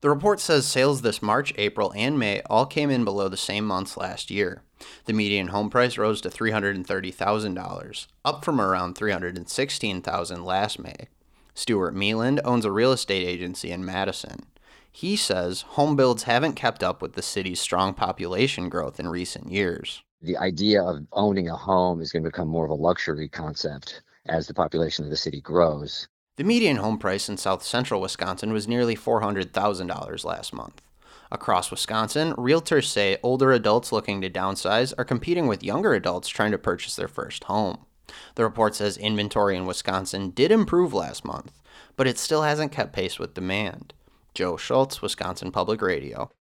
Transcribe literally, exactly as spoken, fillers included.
The report says sales this March, April, and May all came in below the same months last year. The median home price rose to three hundred thirty thousand dollars, up from around three hundred sixteen thousand dollars last May. Stuart Meeland owns a real estate agency in Madison. He says home builds haven't kept up with the city's strong population growth in recent years. The idea of owning a home is going to become more of a luxury concept as the population of the city grows. The median home price in south central Wisconsin was nearly four hundred thousand dollars last month. Across Wisconsin, realtors say older adults looking to downsize are competing with younger adults trying to purchase their first home. The report says inventory in Wisconsin did improve last month, but it still hasn't kept pace with demand. Joe Schultz, Wisconsin Public Radio.